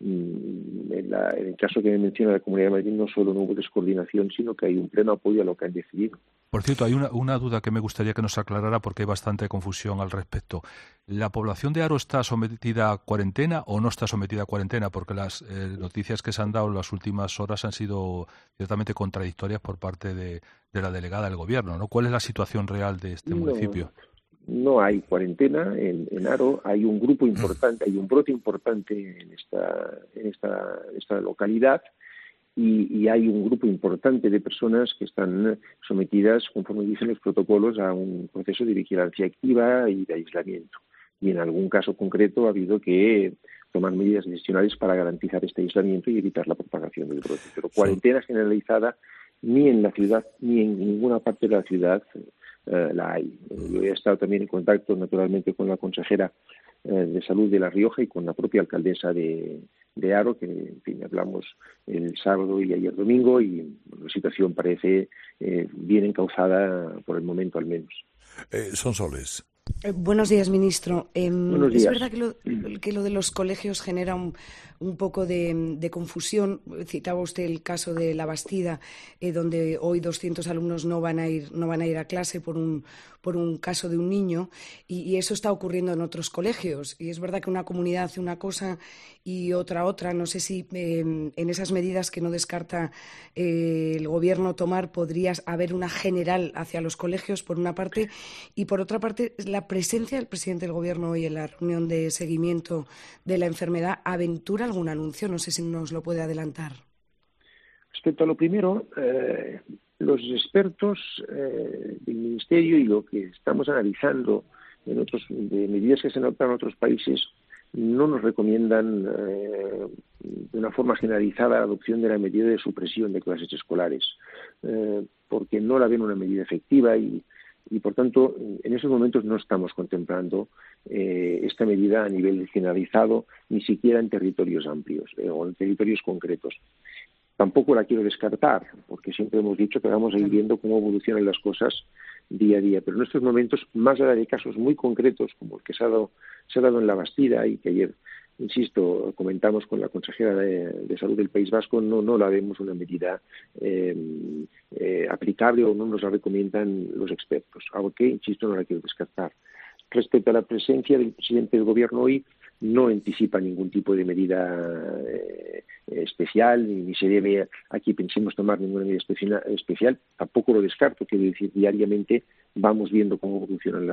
en el caso que me menciona la Comunidad de Madrid no solo no hubo descoordinación, sino que hay un pleno apoyo a lo que han decidido. Por cierto, hay una duda que me gustaría que nos aclarara porque hay bastante confusión al respecto. ¿La población de Haro está sometida a cuarentena o no está sometida a cuarentena? Porque las noticias que se han dado en las últimas horas han sido ciertamente contradictorias por parte de la delegada del Gobierno, ¿no? ¿Cuál es la situación real de este municipio? No hay cuarentena en Haro, hay un grupo importante, hay un brote importante en esta localidad y hay un grupo importante de personas que están sometidas, conforme dicen los protocolos, a un proceso de vigilancia activa y de aislamiento. Y en algún caso concreto ha habido que tomar medidas adicionales para garantizar este aislamiento y evitar la propagación del brote. Pero cuarentena generalizada ni en la ciudad ni en ninguna parte de la ciudad la hay. Yo he estado también en contacto naturalmente con la consejera de Salud de La Rioja y con la propia alcaldesa de Haro, que en fin, hablamos el sábado y ayer domingo, y la situación parece bien encauzada por el momento al menos. Sonsoles. Buenos días, ministro. Buenos días. Es verdad que lo de los colegios genera un poco de confusión. Citaba usted el caso de La Bastida, donde hoy 200 alumnos no van a ir a clase por un caso de un niño, y eso está ocurriendo en otros colegios. Y es verdad que una comunidad hace una cosa y otra. No sé si en esas medidas que no descarta el Gobierno tomar podría haber una general hacia los colegios, por una parte, y por otra parte, la presencia del presidente del Gobierno hoy en la reunión de seguimiento de la enfermedad aventura algún anuncio. No sé si nos lo puede adelantar. Respecto a lo primero, los expertos del Ministerio y lo que estamos analizando de medidas que se adoptan en otros países no nos recomiendan de una forma generalizada la adopción de la medida de supresión de clases escolares, porque no la ven una medida efectiva y por tanto, en esos momentos no estamos contemplando esta medida a nivel generalizado, ni siquiera en territorios amplios o en territorios concretos. Tampoco la quiero descartar, porque siempre hemos dicho que vamos a ir viendo cómo evolucionan las cosas día a día. Pero en estos momentos, más allá de casos muy concretos, como el que se ha dado en La Bastida y que ayer, insisto, comentamos con la consejera de Salud del País Vasco, no la vemos una medida aplicable o no nos la recomiendan los expertos, aunque, insisto, no la quiero descartar. Respecto a la presencia del presidente del Gobierno hoy, no anticipa ningún tipo de medida especial, ni se debe aquí pensemos tomar ninguna medida especial. Tampoco lo descarto, quiero decir, diariamente vamos viendo cómo evolucionan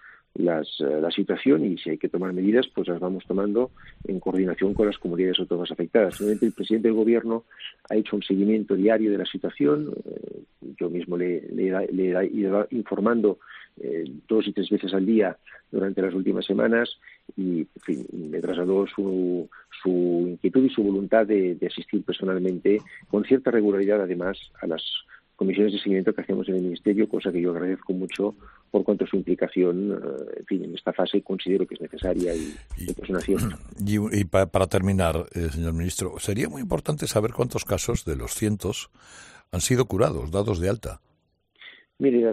la situación, y si hay que tomar medidas, pues las vamos tomando en coordinación con las comunidades autónomas afectadas. Simplemente el presidente del Gobierno ha hecho un seguimiento diario de la situación. Yo mismo le he ido informando 2 y 3 veces al día durante las últimas semanas, y en fin, me trasladó su inquietud y su voluntad de asistir personalmente con cierta regularidad, además, a las comisiones de seguimiento que hacemos en el Ministerio, cosa que yo agradezco mucho por cuanto su implicación, en fin, en esta fase considero que es necesaria y es una acierto. Y para terminar, señor ministro, sería muy importante saber cuántos casos de los cientos han sido curados, dados de alta. Mire,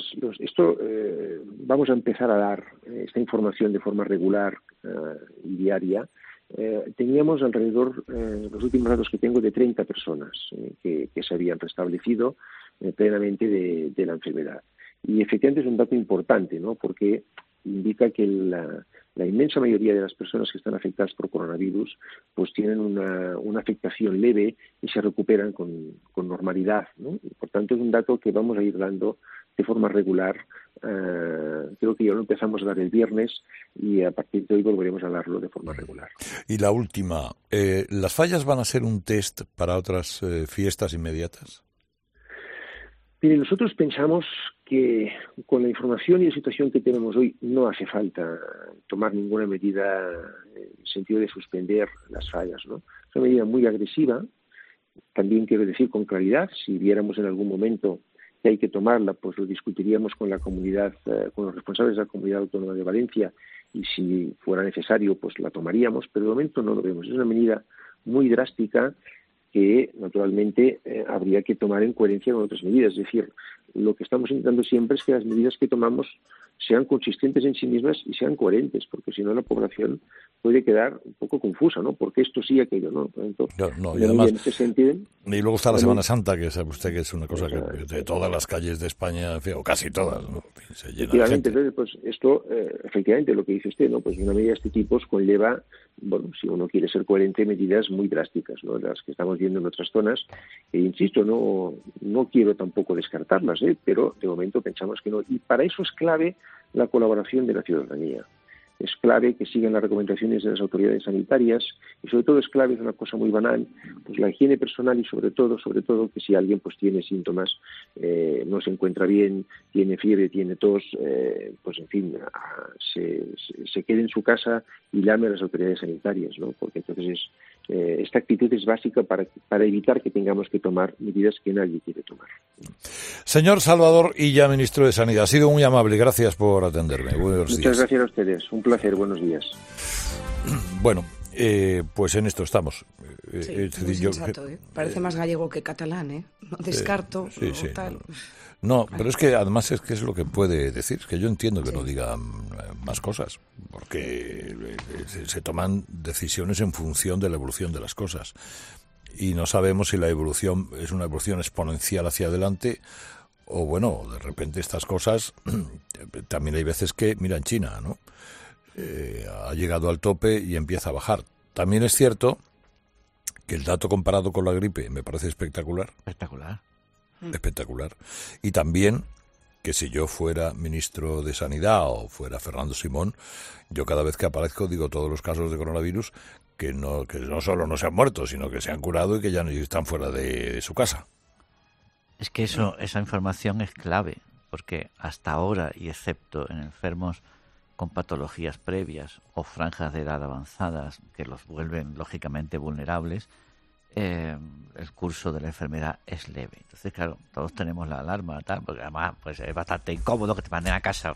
vamos a empezar a dar esta información de forma regular y diaria. Teníamos alrededor, los últimos datos que tengo, de 30 personas que se habían restablecido plenamente de la enfermedad. Y efectivamente es un dato importante, ¿no? Porque indica que la inmensa mayoría de las personas que están afectadas por coronavirus pues tienen una afectación leve y se recuperan con normalidad, ¿no? Y por tanto es un dato que vamos a ir dando de forma regular. Creo que ya lo empezamos a dar el viernes y a partir de hoy volveremos a darlo de forma regular. Y la última, ¿las fallas van a ser un test para otras fiestas inmediatas? Mire, nosotros pensamos que con la información y la situación que tenemos hoy no hace falta tomar ninguna medida en el sentido de suspender las fallas, ¿no? Es una medida muy agresiva. También quiero decir con claridad, si viéramos en algún momento que hay que tomarla, pues lo discutiríamos con la comunidad, con los responsables de la Comunidad Autónoma de Valencia, y si fuera necesario, pues la tomaríamos, pero de momento no lo vemos. Es una medida muy drástica que naturalmente habría que tomar en coherencia con otras medidas. Es decir, lo que estamos intentando siempre es que las medidas que tomamos sean consistentes en sí mismas y sean coherentes, porque si no la población puede quedar un poco confusa, ¿no? Porque esto sí, aquello no. Entonces, claro, y además, en ese sentido, y luego está la Semana Santa, que sabe usted que es una cosa que de todas las calles de España, o casi todas, ¿no? Se llena de gente. Entonces, pues esto, efectivamente, lo que dice usted, ¿no? Pues una medida de este tipo conlleva, bueno, si uno quiere ser coherente, medidas muy drásticas, ¿no? Las que estamos viendo en otras zonas, e insisto, no quiero tampoco descartarlas, pero de momento pensamos que no. Y para eso es clave la colaboración de la ciudadanía. es clave que sigan las recomendaciones de las autoridades sanitarias y sobre todo es clave, es una cosa muy banal, pues la higiene personal y sobre todo que si alguien pues tiene síntomas, no se encuentra bien, tiene fiebre, tiene tos, pues en fin, se quede en su casa y llame a las autoridades sanitarias, ¿no? Porque entonces esta actitud es básica para evitar que tengamos que tomar medidas que nadie quiere tomar. Señor Salvador Illa, ministro de Sanidad, ha sido muy amable, gracias por atenderme. Buenos días. Muchas gracias a ustedes, un placer, buenos días. Bueno, pues en esto estamos. Sí, muy sensato, Parece más gallego que catalán, ¿eh? No descarto, sí, tal. No, pero es que además es lo que puede decir, que yo entiendo que no diga más cosas, porque se toman decisiones en función de la evolución de las cosas. Y no sabemos si la evolución es una evolución exponencial hacia adelante o, bueno, de repente estas cosas, también hay veces que, mira en China, ¿no? Ha llegado al tope y empieza a bajar. También es cierto que el dato comparado con la gripe me parece espectacular. Espectacular. Y también que si yo fuera ministro de Sanidad o fuera Fernando Simón, yo cada vez que aparezco digo todos los casos de coronavirus que no solo no se han muerto, sino que se han curado y que ya no están fuera de su casa. Es que esa información es clave, porque hasta ahora, y excepto en enfermos con patologías previas o franjas de edad avanzadas que los vuelven lógicamente vulnerables, el curso de la enfermedad es leve. Entonces, claro, todos tenemos la alarma, tal, porque además pues es bastante incómodo que te manden a casa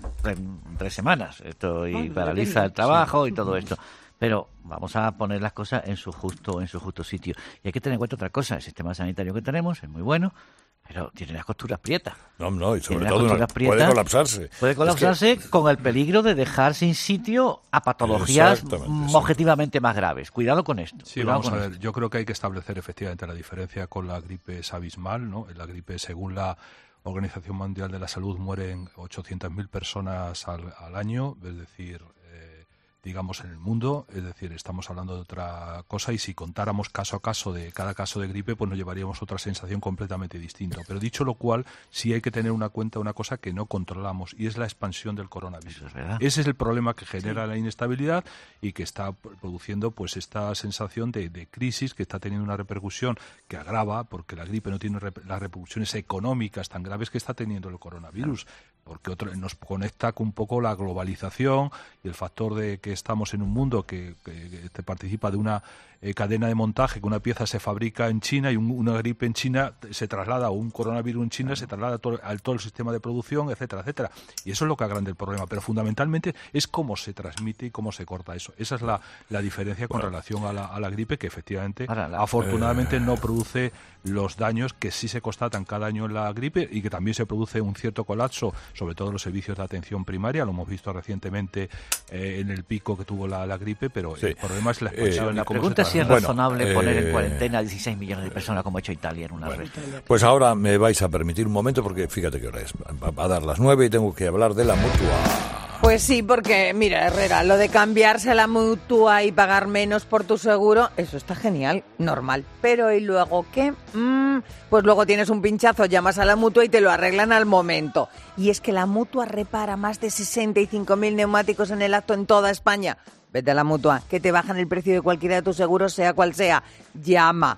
3 semanas y paraliza el trabajo y todo esto. Pero vamos a poner las cosas en su justo sitio. Y hay que tener en cuenta otra cosa: el sistema sanitario que tenemos es muy bueno, pero tiene las costuras prietas. No, y sobre todo puede colapsarse. Puede colapsarse con el peligro de dejar sin sitio a patologías objetivamente más graves. Cuidado con esto. Sí, vamos a ver. Yo creo que hay que establecer efectivamente la diferencia con la gripe es abismal, ¿no? En la gripe, según la Organización Mundial de la Salud, mueren 800.000 personas al año, es decir, digamos, en el mundo, es decir, estamos hablando de otra cosa, y si contáramos caso a caso de cada caso de gripe, pues nos llevaríamos otra sensación completamente distinta. Pero dicho lo cual, sí hay que tener una cosa que no controlamos, y es la expansión del coronavirus. Eso es verdad. Ese es el problema que genera la inestabilidad y que está produciendo pues esta sensación de crisis, que está teniendo una repercusión que agrava, porque la gripe no tiene las repercusiones económicas tan graves que está teniendo el coronavirus, porque nos conecta con un poco la globalización y el factor de que estamos en un mundo que participa de una cadena de montaje, que una pieza se fabrica en China y una gripe en China se traslada, o un coronavirus en China se traslada a todo el sistema de producción, etcétera, etcétera. Y eso es lo que agranda el problema, pero fundamentalmente es cómo se transmite y cómo se corta eso. Esa es la diferencia con relación a la gripe, que efectivamente, afortunadamente, no produce los daños que sí se constatan cada año en la gripe, y que también se produce un cierto colapso, sobre todo en los servicios de atención primaria. Lo hemos visto recientemente en el pico que tuvo la gripe, pero el problema es la expansión. La pregunta es si es razonable poner en cuarentena a 16 millones de personas, como ha hecho Italia en una red. Pues ahora me vais a permitir un momento, porque fíjate qué hora es. Va a dar las 9 y tengo que hablar de la Mutua. Pues sí, porque mira, Herrera, lo de cambiarse a la Mutua y pagar menos por tu seguro, eso está genial, normal. Pero ¿y luego qué? Pues luego tienes un pinchazo, llamas a la Mutua y te lo arreglan al momento. Y es que la Mutua repara más de 65.000 neumáticos en el acto en toda España. Vete a la Mutua, que te bajan el precio de cualquiera de tus seguros, sea cual sea. Llama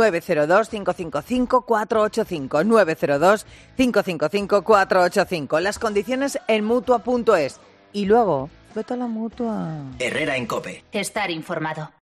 902-555-485, 902-555-485. Las condiciones en Mutua.es. Y luego, vete a la Mutua. Herrera en COPE. Estar informado.